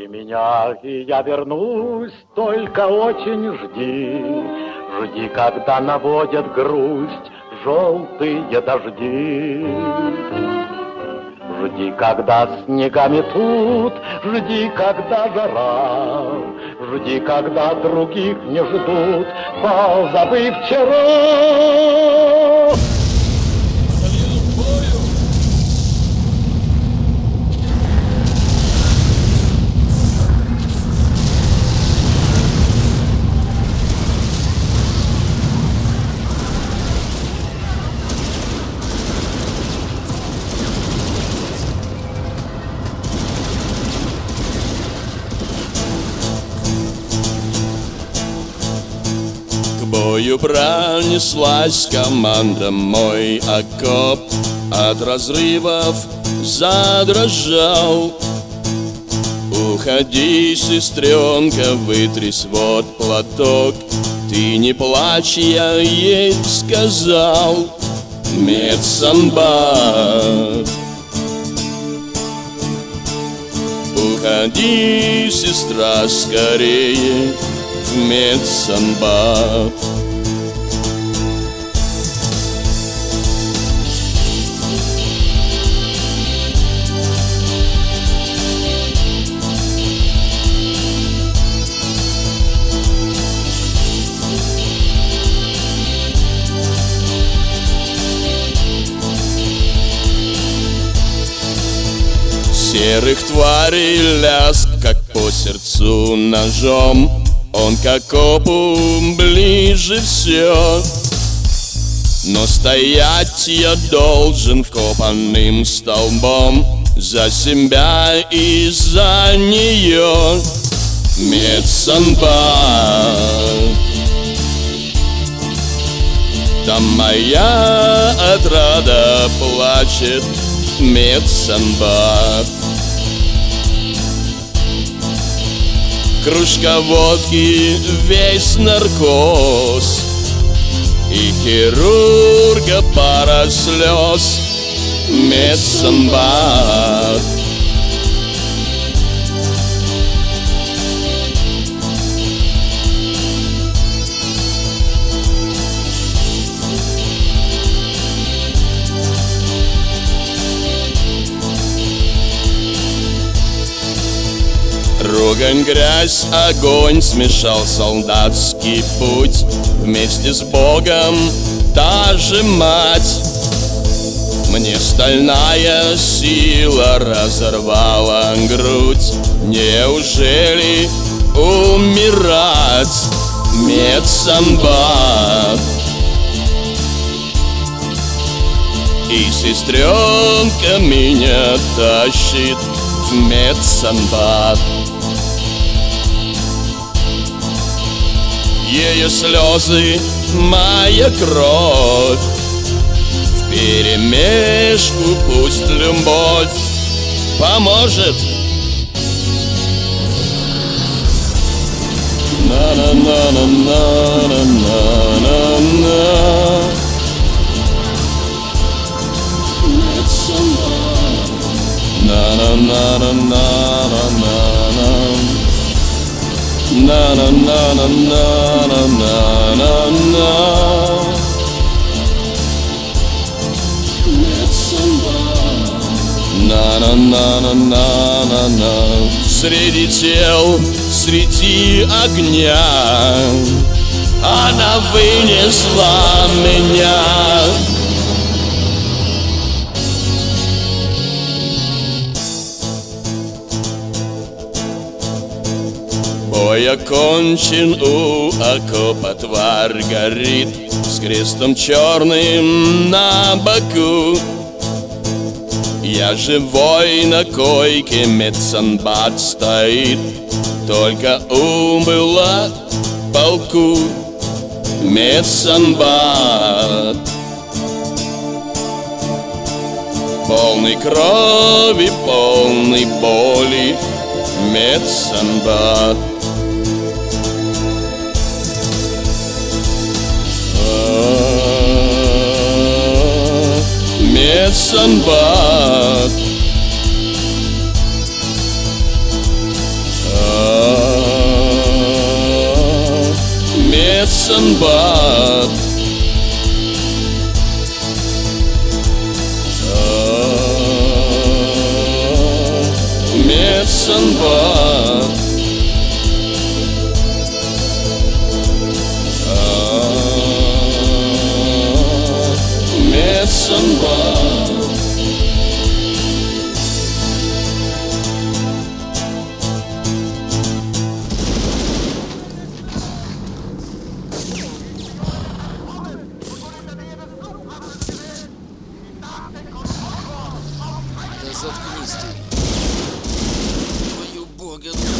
меня, и я вернусь, только очень жди. Жди, когда наводят грусть желтые дожди. Жди, когда снега метут, жди, когда жара. Жди, когда других не ждут, позабыв вчера. К бою пронеслась команда, мой окоп от разрывов задрожал. Уходи, сестренка, вытри свой платок, ты не плачь, я ей сказал. Медсанбат. Уходи, сестра, скорее в медсанбат. Серых тварей лязг, как по сердцу ножом. Он к окопу ближе все, но стоять я должен вкопанным столбом за себя и за нее. Медсанбат. Там моя отрада плачет. Медсанбат. Кружка водки, весь наркоз, и хирурга пара слез. Медсанбат. Ругань, грязь, огонь смешал солдатский путь. Вместе с Богом та же мать. Мне стальная сила разорвала грудь. Неужели умирать? Медсанбат. И сестренка меня тащит в медсанбат. Ее слезы, моя кровь, вперемешку пусть любовь поможет. На-на-на-на-на-на-на-на. На-на-на-на-на-на-на. На-на-на-на-на-на-на. На-на-на-на-на-на-на. Среди тел, среди огня она вынесла меня. Бой окончен, у окопа тварь горит с крестом черным на боку. Я живой на койке, медсанбат стоит, только убыла полку. Медсанбат. Полный крови, полный боли. Медсанбат. Медсанбат. Мессенбад. Мессенбад. Мессенбад. Да заткнись ты. Твою бога.